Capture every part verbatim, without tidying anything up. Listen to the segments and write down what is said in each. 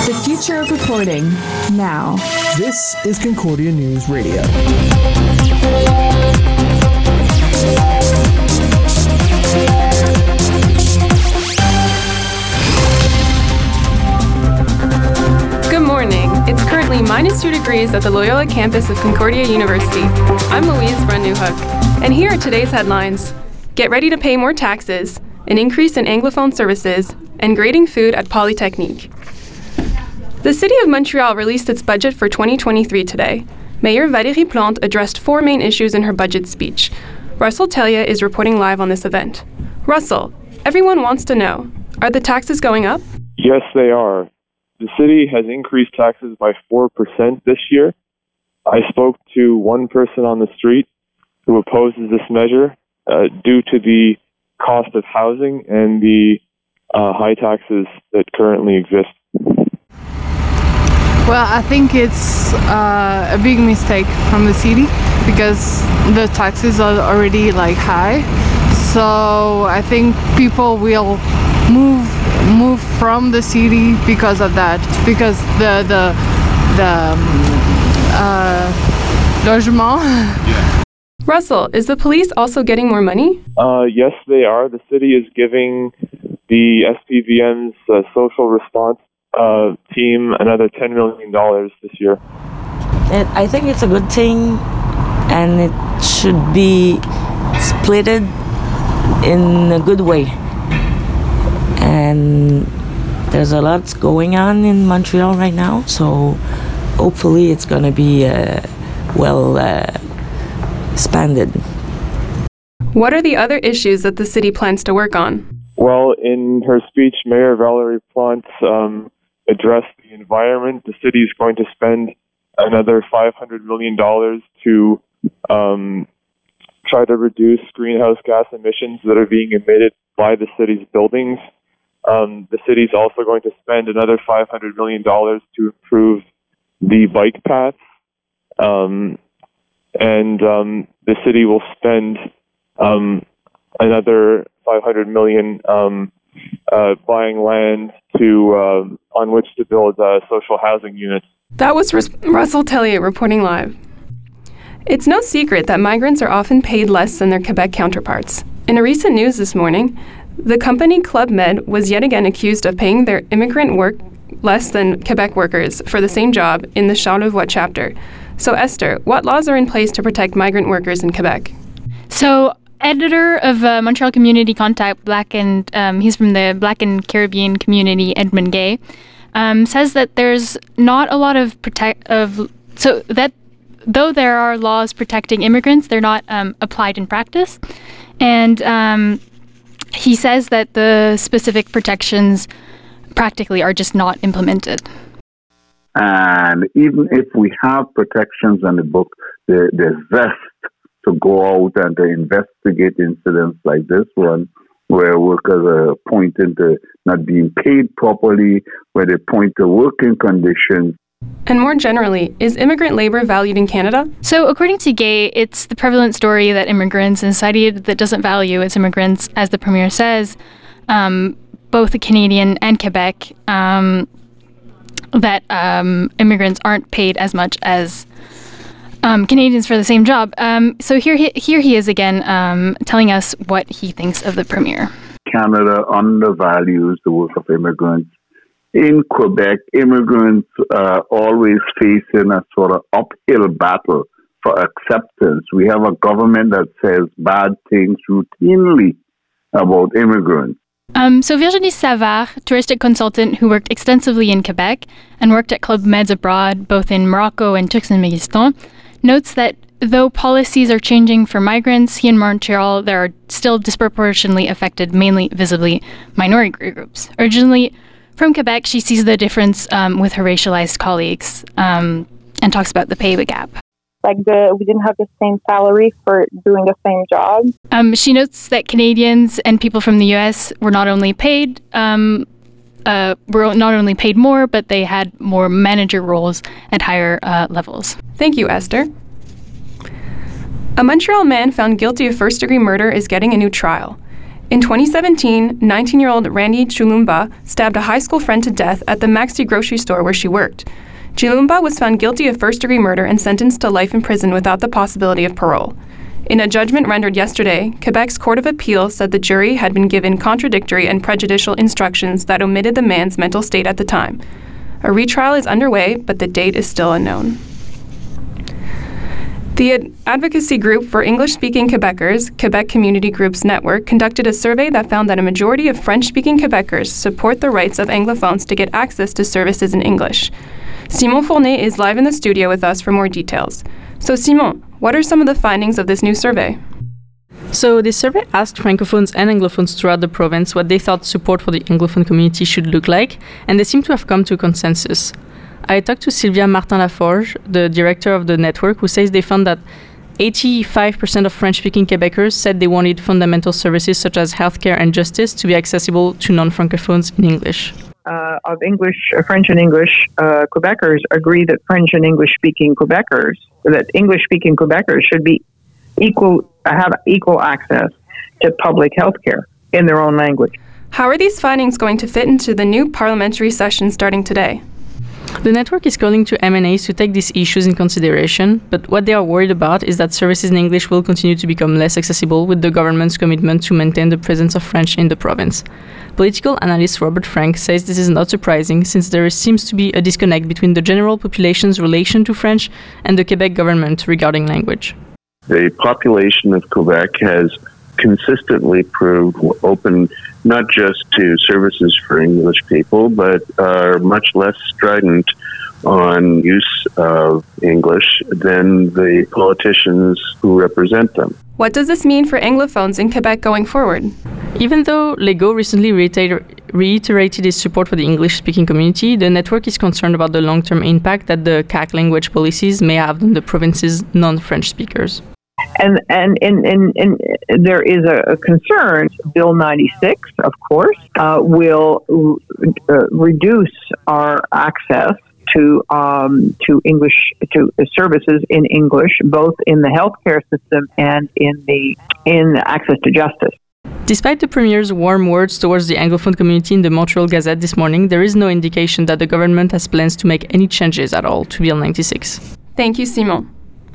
The future of reporting, now. This is Concordia News Radio. Good morning. It's currently minus two degrees at the Loyola campus of Concordia University. I'm Louise Brun-Newhook, and here are today's headlines. Get ready to pay more taxes, an increase in Anglophone services, and grading food at Polytechnique. The City of Montreal released its budget for twenty twenty-three today. Mayor Valérie Plante addressed four main issues in her budget speech. Russell Tellier is reporting live on this event. Russell, everyone wants to know, are the taxes going up? Yes, they are. The city has increased taxes by four percent this year. I spoke to one person on the street who opposes this measure uh, due to the cost of housing and the uh, high taxes that currently exist. Well, I think it's uh, a big mistake from the city because the taxes are already like high. So I think people will move move from the city because of that. Because the the the uh, logement. Yeah. Russell, is the police also getting more money? Uh, yes, they are. The city is giving the S P V M's uh, social response Uh, team another ten million dollars this year. It, I think it's a good thing, and it should be splitted in a good way. And there's a lot going on in Montreal right now, so hopefully it's going to be uh, well uh, expanded. What are the other issues that the city plans to work on? Well, in her speech, Mayor Valérie Plante um, address the environment. The city is going to spend another five hundred million dollars to um, try to reduce greenhouse gas emissions that are being emitted by the city's buildings. Um, the city is also going to spend another five hundred million dollars to improve the bike paths. Um, and um, the city will spend um, another five hundred million dollars um, uh, buying land to uh, on which to build uh, social housing units. That was Rus- Russell Tellier reporting live. It's no secret that migrants are often paid less than their Quebec counterparts. In a recent news this morning, the company Club Med was yet again accused of paying their immigrant work less than Quebec workers for the same job in the Charlevoix chapter. So Esther, what laws are in place to protect migrant workers in Quebec? So editor of uh, Montreal Community Contact, Black and um, he's from the Black and Caribbean community, Edmund Gay, um, says that there's not a lot of protect of so that though there are laws protecting immigrants, they're not um, applied in practice, and um, he says that the specific protections practically are just not implemented. And even if we have protections in the book, there, there's zest to go out and to investigate incidents like this one, where workers are pointing to not being paid properly, where they point to working conditions. And more generally, is immigrant labor valued in Canada? So according to Gay, it's the prevalent story that immigrants in a society that doesn't value its immigrants, as the Premier says, um, both the Canadian and Quebec, um, that um, immigrants aren't paid as much as Um, Canadians for the same job. Um, so here he, here he is again um, telling us what he thinks of the Premier. Canada undervalues the work of immigrants. In Quebec, immigrants are always facing a sort of uphill battle for acceptance. We have a government that says bad things routinely about immigrants. Um, so Virginie Savard, touristic consultant who worked extensively in Quebec and worked at Club Med abroad, both in Morocco and Turkmenistan, notes that though policies are changing for migrants, here in Montreal, there are still disproportionately affected, mainly visibly minority groups. Originally from Quebec, she sees the difference um, with her racialized colleagues um, and talks about the pay gap. Like the, we didn't have the same salary for doing the same job. Um, she notes that Canadians and people from the U S were not only paid um, uh, were not only paid more, but they had more manager roles at higher uh, levels. Thank you, Esther. A Montreal man found guilty of first-degree murder is getting a new trial. In twenty seventeen, nineteen-year-old Randy Chilumba stabbed a high school friend to death at the Maxi grocery store where she worked. Chilumba was found guilty of first-degree murder and sentenced to life in prison without the possibility of parole. In a judgment rendered yesterday, Quebec's Court of Appeal said the jury had been given contradictory and prejudicial instructions that omitted the man's mental state at the time. A retrial is underway, but the date is still unknown. The ad- advocacy group for English-speaking Quebecers, Quebec Community Groups Network, conducted a survey that found that a majority of French-speaking Quebecers support the rights of Anglophones to get access to services in English. Simon Fournet is live in the studio with us for more details. So Simon, what are some of the findings of this new survey? So this survey asked Francophones and Anglophones throughout the province what they thought support for the Anglophone community should look like, and they seem to have come to a consensus. I talked to Sylvia Martin-Laforge, the director of the network, who says they found that eighty-five percent of French-speaking Quebecers said they wanted fundamental services such as healthcare and justice to be accessible to non-Francophones in English. Uh, of English, uh, French and English uh, Quebecers agree that French and English-speaking Quebecers, that English-speaking Quebecers should be equal, have equal access to public health care in their own language. How are these findings going to fit into the new parliamentary session starting today? The network is calling to M N As to take these issues in consideration, but what they are worried about is that services in English will continue to become less accessible with the government's commitment to maintain the presence of French in the province. Political analyst Robert Frank says this is not surprising since there seems to be a disconnect between the general population's relation to French and the Quebec government regarding language. The population of Quebec has consistently proved open not just to services for English people, but are much less strident on use of English than the politicians who represent them. What does this mean for Anglophones in Quebec going forward? Even though Legault recently reiter- reiterated his support for the English-speaking community, the network is concerned about the long-term impact that the C A C language policies may have on the province's non-French speakers. And and, and, and, and there is a, a concern. Bill ninety-six, of course, uh, will uh, reduce our access to um, to English to services in English, both in the healthcare system and in the in access to justice. Despite the Premier's warm words towards the Anglophone community in the Montreal Gazette this morning, there is no indication that the government has plans to make any changes at all to Bill ninety-six. Thank you, Simon.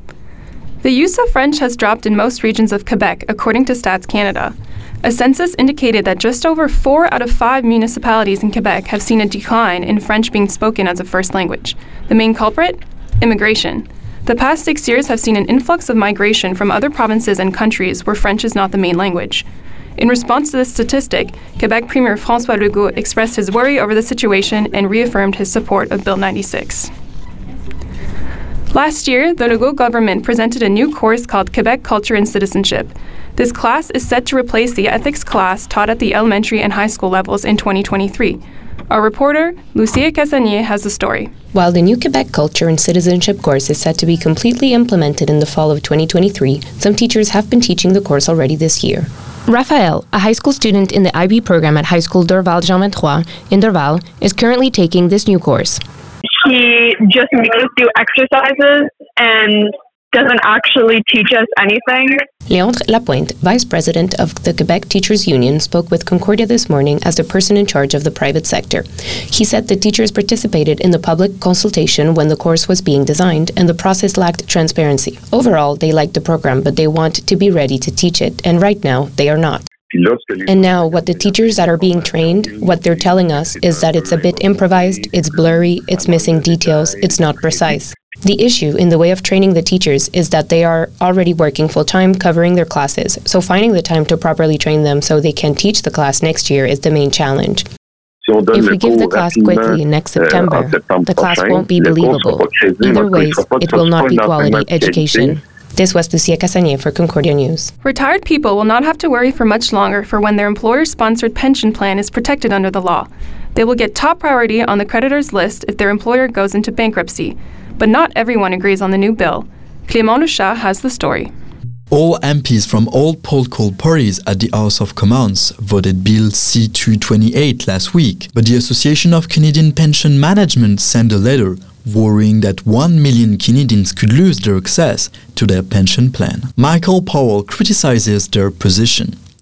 The use of French has dropped in most regions of Quebec, according to Stats Canada. A census indicated that just over four out of five municipalities in Quebec have seen a decline in French being spoken as a first language. The main culprit? Immigration. The past six years have seen an influx of migration from other provinces and countries where French is not the main language. In response to this statistic, Quebec Premier François Legault expressed his worry over the situation and reaffirmed his support of Bill ninety-six. Last year, the Legault government presented a new course called Quebec Culture and Citizenship. This class is set to replace the ethics class taught at the elementary and high school levels in twenty twenty-three. Our reporter, Lucia Cassanier, has the story. While the new Quebec Culture and Citizenship course is set to be completely implemented in the fall of twenty twenty-three, some teachers have been teaching the course already this year. Raphael, a high school student in the I B program at High School Dorval Jean twenty-trois in Dorval, is currently taking this new course. He just makes us do exercises and doesn't actually teach us anything. Léandre Lapointe, Vice President of the Quebec Teachers Union, spoke with Concordia this morning as the person in charge of the private sector. He said the teachers participated in the public consultation when the course was being designed, and the process lacked transparency. Overall, they liked the program, but they want to be ready to teach it, and right now, they are not. And now, what the teachers that are being trained, what they're telling us is that it's a bit improvised, it's blurry, it's missing details, it's not precise. The issue in the way of training the teachers is that they are already working full-time covering their classes, so finding the time to properly train them so they can teach the class next year is the main challenge. If we give the class quickly next September, the class won't be believable. Either way, it will not be quality education. This was Lucia Cassanier for Concordia News. Retired people will not have to worry for much longer for when their employer-sponsored pension plan is protected under the law. They will get top priority on the creditors list if their employer goes into bankruptcy. But not everyone agrees on the new bill. Clément Lechat has the story. All M Ps from all political parties at the House of Commons voted Bill C two twenty-eight last week, but the Association of Canadian Pension Management sent a letter worrying that one million Canadians could lose their access to their pension plan. Michael Powell criticizes their position.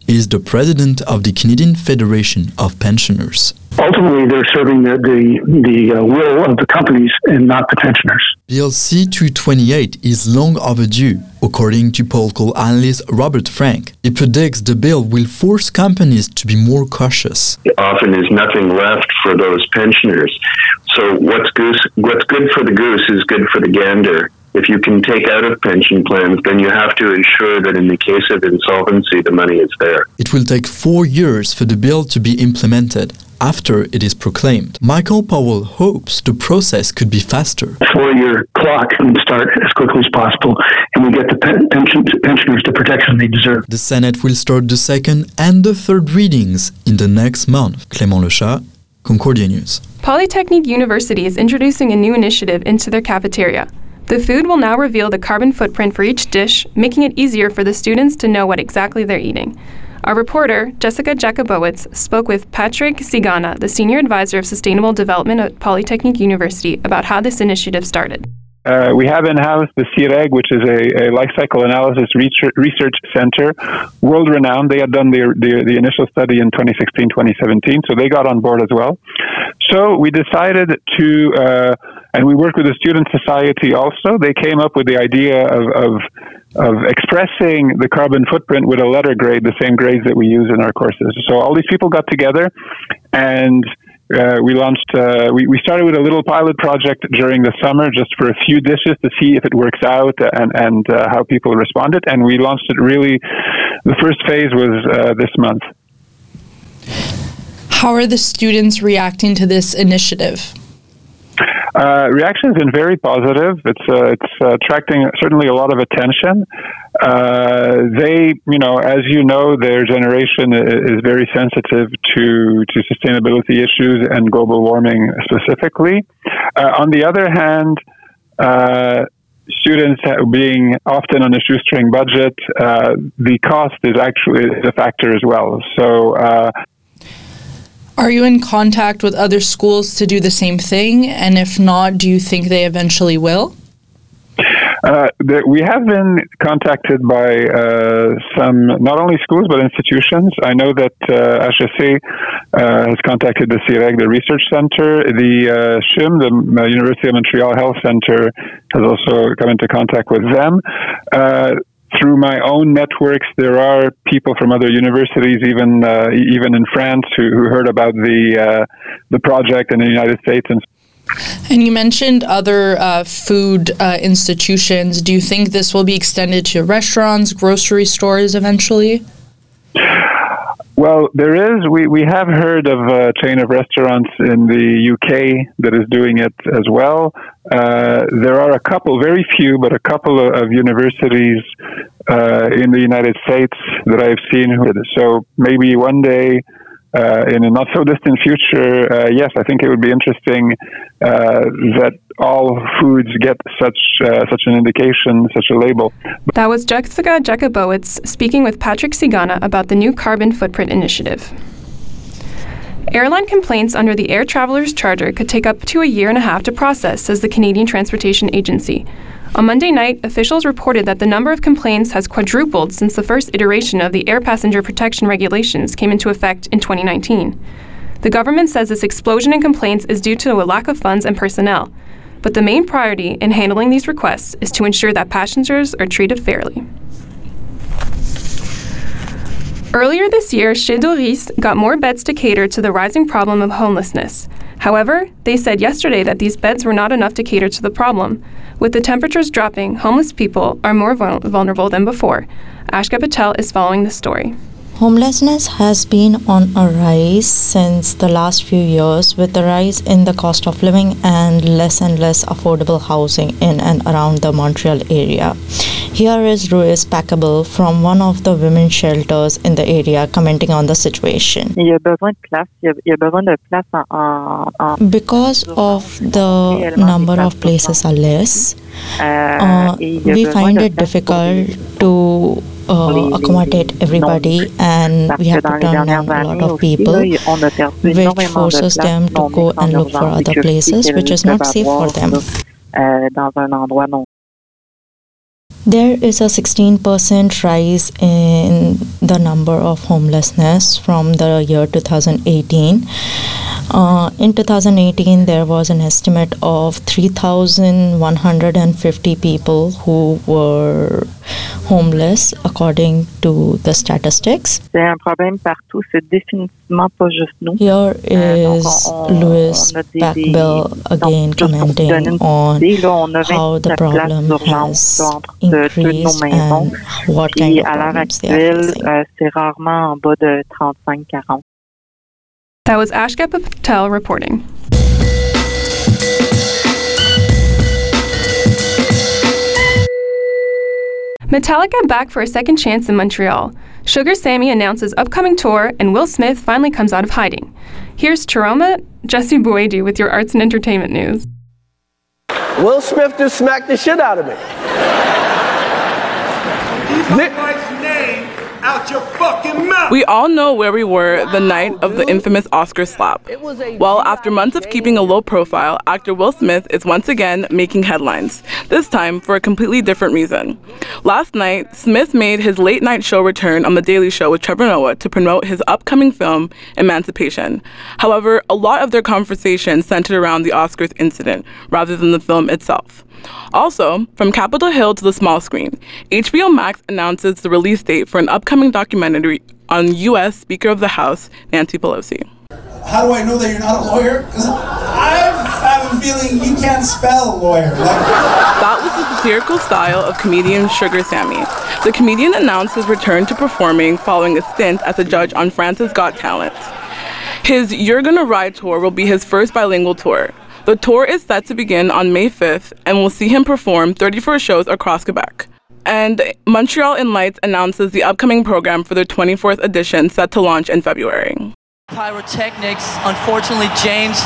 is the president of the Canadian Federation of Pensioners. Ultimately, they're serving the, the, the uh, will of the companies and not the pensioners. Bill C two twenty-eight is long overdue, according to political analyst Robert Frank. He predicts the bill will force companies to be more cautious. Often there's nothing left for those pensioners. So what's goose, what's good for the goose is good for the gander. If you can take out of pension plans, then you have to ensure that in the case of insolvency, the money is there. It will take four years for the bill to be implemented after it is proclaimed. Michael Powell hopes the process could be faster. Four-year clock can start as quickly as possible, and we get the pen- pension, pensioners the protection they deserve. The Senate will start the second and the third readings in the next month. Clément Lechat, Concordia News. Polytechnique University is introducing a new initiative into their cafeteria. The food will now reveal the carbon footprint for each dish, making it easier for the students to know what exactly they're eating. Our reporter, Jessica Jakubowicz, spoke with Patrick Sigana, the Senior Advisor of Sustainable Development at Polytechnique University, about how this initiative started. Uh, we have in-house the C R E G, which is a, a life cycle analysis research, research center, world-renowned. They had done the, the, the initial study in twenty sixteen, twenty seventeen, so they got on board as well. So we decided to, uh, and we worked with the Student Society also. They came up with the idea of, of, of expressing the carbon footprint with a letter grade, the same grades that we use in our courses. So all these people got together, and Uh, we launched, uh, we, we started with a little pilot project during the summer just for a few dishes to see if it works out and, and uh, how people responded. And we launched it really, the first phase was uh, this month. How are the students reacting to this initiative? Uh, reaction has been very positive. It's uh, it's uh, attracting certainly a lot of attention. Uh, they, you know, as you know, their generation is very sensitive to to sustainability issues and global warming specifically. Uh, on the other hand, uh, students being often on a shoestring budget, uh, the cost is actually a factor as well. So. Uh, Are you in contact with other schools to do the same thing? And if not, do you think they eventually will? Uh, the, we have been contacted by uh, some, not only schools, but institutions. I know that uh, H E C uh, has contacted the C R E G, the research center. The uh, S H U M, the University of Montreal Health Center, has also come into contact with them. Uh, Through my own networks, there are people from other universities, even uh, even in France, who, who heard about the uh, the project in the United States. And, and you mentioned other uh, food uh, institutions. Do you think this will be extended to restaurants, grocery stores eventually? Well, there is. We, we have heard of a chain of restaurants in the U K that is doing it as well. Uh, there are a couple, very few, but a couple of, of universities uh, in the United States that I've seen. Who, so maybe one day, uh, in a not so distant future, uh, yes, I think it would be interesting uh, that all foods get such uh, such an indication, such a label. That was Jessica Jakubowicz speaking with Patrick Sigana about the new carbon footprint initiative. Airline complaints under the Air Travelers Charter could take up to a year and a half to process, says the Canadian Transportation Agency. On Monday night, officials reported that the number of complaints has quadrupled since the first iteration of the Air Passenger Protection Regulations came into effect in twenty nineteen. The government says this explosion in complaints is due to a lack of funds and personnel. But the main priority in handling these requests is to ensure that passengers are treated fairly. Earlier this year, Chez Doris got more beds to cater to the rising problem of homelessness. However, they said yesterday that these beds were not enough to cater to the problem. With the temperatures dropping, homeless people are more vul- vulnerable than before. Ashka Patel is following the story. Homelessness has been on a rise since the last few years, with the rise in the cost of living and less and less affordable housing in and around the Montreal area. Here is Ruiz Packable from one of the women's shelters in the area commenting on the situation. Because of the number of places are less, uh, we find it difficult to Uh, accommodate everybody, and we have to turn down a lot of people, which forces them to go and look for other places, which is not safe for them. There is a sixteen percent rise in the number of homelessness from the year two thousand eighteen. Uh, in two thousand eighteen, there was an estimate of three thousand one hundred fifty people who were homeless, according to the statistics. C'est un problème partout, c'est définitivement pas juste nous. Here is Louis Pacbill again commenting on how the problem has increased and what kind of problems they are facing. C'est rarement en bas de trente-cinq quarante. That was Ashka Patel reporting. Metallica back for a second chance in Montreal. Sugar Sammy announces upcoming tour, and Will Smith finally comes out of hiding. Here's Chiroma Jesse Buedi with your arts and entertainment news. Will Smith just smacked the shit out of me. Keep my wife's name out your fucking mouth. We all know where we were the night of the infamous Oscar slap. Well, after months of keeping a low profile, actor Will Smith is once again making headlines, this time for a completely different reason. Last night, Smith made his late night show return on The Daily Show with Trevor Noah to promote his upcoming film, Emancipation. However, a lot of their conversation centered around the Oscars incident rather than the film itself. Also, from Capitol Hill to the small screen, H B O Max announces the release date for an upcoming documentary on U S Speaker of the House, Nancy Pelosi. How do I know that you're not a lawyer? Because I have a feeling you can't spell lawyer. That was the satirical style of comedian Sugar Sammy. The comedian announced his return to performing following a stint as a judge on France's Got Talent. His You're Gonna Ride tour will be his first bilingual tour. The tour is set to begin on May fifth and will see him perform thirty-four shows across Quebec. And Montreal in Lights announces the upcoming program for their twenty-fourth edition set to launch in February. Pyrotechnics, unfortunately, James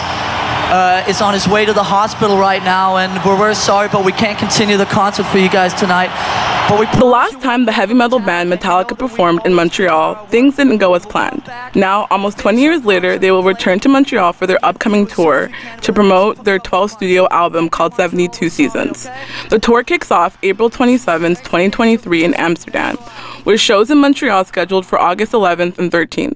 uh, is on his way to the hospital right now, and we're very sorry, but we can't continue the concert for you guys tonight. But we the last time the heavy metal band Metallica performed in Montreal, things didn't go as planned. Now, almost twenty years later, they will return to Montreal for their upcoming tour to promote their twelfth studio album called seventy-two Seasons. The tour kicks off April twenty-seventh, twenty twenty-three in Amsterdam, with shows in Montreal scheduled for August eleventh and thirteenth.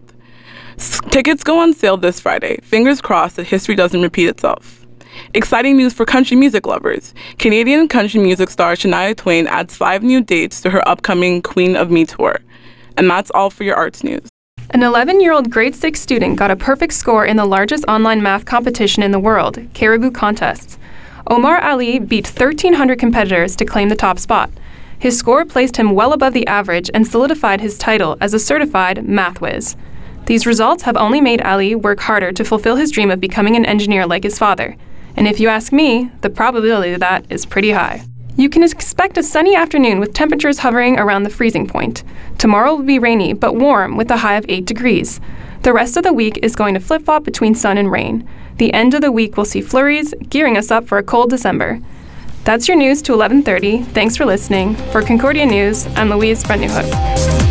S- tickets go on sale this Friday. Fingers crossed that history doesn't repeat itself. Exciting news for country music lovers. Canadian country music star Shania Twain adds five new dates to her upcoming Queen of Me tour. And that's all for your arts news. An eleven-year-old grade six student got a perfect score in the largest online math competition in the world, Caribou Contests. Omar Ali beat thirteen hundred competitors to claim the top spot. His score placed him well above the average and solidified his title as a certified math whiz. These results have only made Ali work harder to fulfill his dream of becoming an engineer like his father. And if you ask me, the probability of that is pretty high. You can expect a sunny afternoon with temperatures hovering around the freezing point. Tomorrow will be rainy but warm with a high of eight degrees. The rest of the week is going to flip-flop between sun and rain. The end of the week will see flurries, gearing us up for a cold December. That's your news to eleven thirty. Thanks for listening. For Concordia News, I'm Louise Brent Newhook.